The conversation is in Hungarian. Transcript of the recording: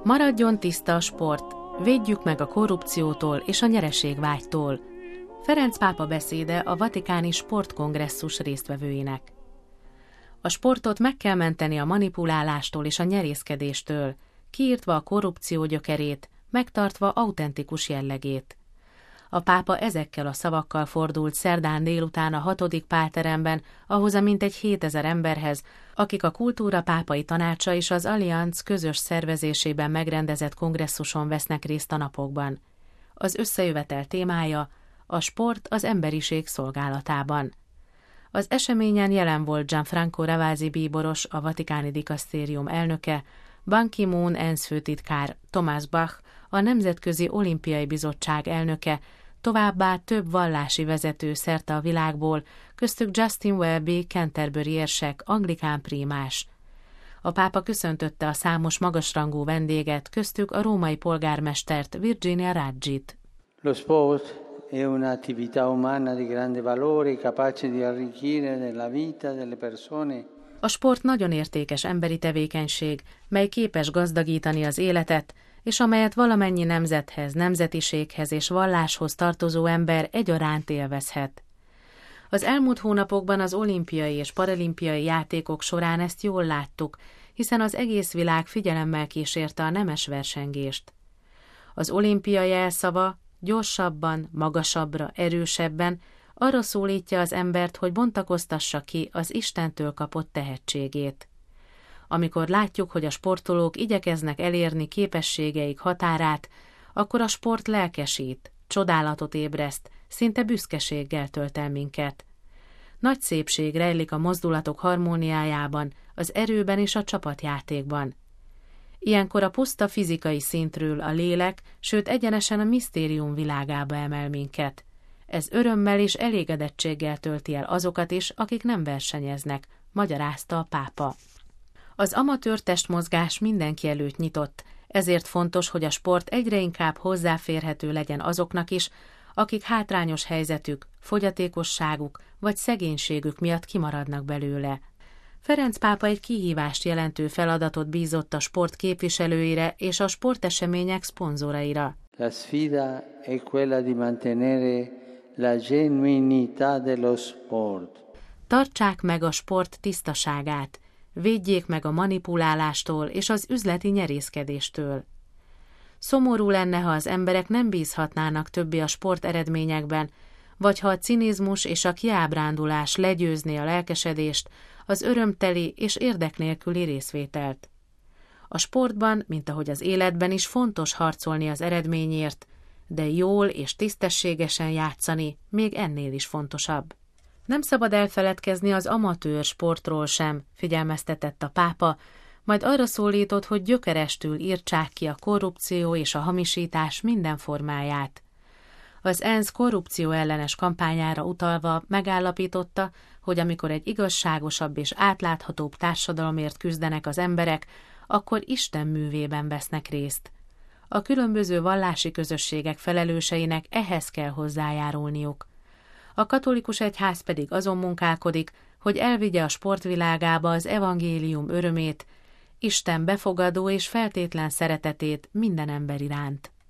Maradjon tiszta a sport, védjük meg a korrupciótól és a nyereségvágytól. Ferenc pápa beszéde a vatikáni sportkongresszus résztvevőinek. A sportot meg kell menteni a manipulálástól és a nyerészkedéstől, kiírtva a korrupció gyökerét, megtartva autentikus jellegét. A pápa ezekkel a szavakkal fordult szerdán délután a 6. Pálteremben ahhoz a mintegy 7000 emberhez, akik a Kultúra Pápai Tanácsa és az Allianz közös szervezésében megrendezett kongresszuson vesznek részt a napokban. Az összejövetel témája a sport az emberiség szolgálatában. Az eseményen jelen volt Gianfranco Ravasi bíboros, a vatikáni dikasztérium elnöke, Ban Ki-moon ENSZ főtitkár, Thomas Bach, a Nemzetközi Olimpiai Bizottság elnöke, továbbá több vallási vezető szerte a világból, köztük Justin Welby, Canterbury érsek, anglikán prímás. A pápa köszöntötte a számos magasrangú vendéget, köztük a római polgármestert, Virginia Raggit. Lo sport è un'attività umana di grande valore, capace di arricchire nella vita delle persone. A sport nagyon értékes emberi tevékenység, mely képes gazdagítani az életet, és amelyet valamennyi nemzethez, nemzetiséghez és valláshoz tartozó ember egyaránt élvezhet. Az elmúlt hónapokban az olimpiai és paralimpiai játékok során ezt jól láttuk, hiszen az egész világ figyelemmel kísérte a nemes versengést. Az olimpia jelszava gyorsabban, magasabbra, erősebben arra szólítja az embert, hogy bontakoztassa ki az Istentől kapott tehetségét. Amikor látjuk, hogy a sportolók igyekeznek elérni képességeik határát, akkor a sport lelkesít, csodálatot ébreszt, szinte büszkeséggel tölt el minket. Nagy szépség rejlik a mozdulatok harmóniájában, az erőben és a csapatjátékban. Ilyenkor a puszta fizikai szintről a lélek, sőt egyenesen a misztérium világába emel minket. Ez örömmel és elégedettséggel tölti el azokat is, akik nem versenyeznek, magyarázta a pápa. Az amatőr testmozgás mindenki előtt nyitott, ezért fontos, hogy a sport egyre inkább hozzáférhető legyen azoknak is, akik hátrányos helyzetük, fogyatékosságuk vagy szegénységük miatt kimaradnak belőle. Ferenc pápa egy kihívást jelentő feladatot bízott a sport képviselőire és a sportesemények szponzoraira. La sfida è quella di mantenere la genuinità dello sport. Tartsák meg a sport tisztaságát, védjék meg a manipulálástól és az üzleti nyerészkedéstől. Szomorú lenne, ha az emberek nem bízhatnának többé a sport eredményekben, vagy ha a cinizmus és a kiábrándulás legyőzné a lelkesedést, az örömteli és érdek nélküli részvételt. A sportban, mint ahogy az életben is fontos harcolni az eredményért, de jól és tisztességesen játszani még ennél is fontosabb. Nem szabad elfeledkezni az amatőr sportról sem, figyelmeztetett a pápa, majd arra szólított, hogy gyökerestül írtsák ki a korrupció és a hamisítás minden formáját. Az ENSZ korrupció ellenes kampányára utalva megállapította, hogy amikor egy igazságosabb és átláthatóbb társadalomért küzdenek az emberek, akkor Isten művében vesznek részt. A különböző vallási közösségek felelőseinek ehhez kell hozzájárulniuk. A katolikus egyház pedig azon munkálkodik, hogy elvigye a sportvilágába az evangélium örömét, Isten befogadó és feltétlen szeretetét minden ember iránt.